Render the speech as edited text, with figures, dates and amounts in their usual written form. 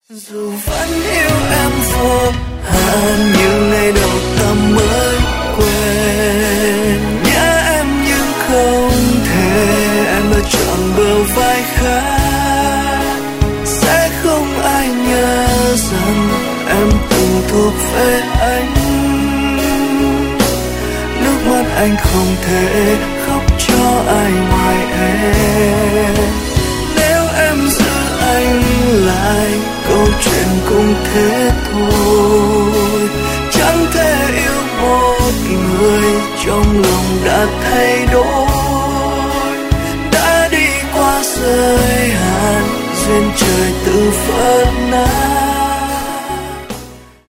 Dù vẫn yêu em vô hạn như ngày đầu ta mới quen, nhớ em nhưng không thể, em đã chọn bờ vai khác. Sẽ không ai nhớ rằng em từng thuộc về anh. Nước mắt anh không thể khóc cho ai ngoài em. Nếu em giữ anh lại, câu chuyện cũng thế thôi. Chẳng thể yêu một người trong lòng đã thay đổi. Đã đi qua giới hạn, duyên trời tự vỡ nát.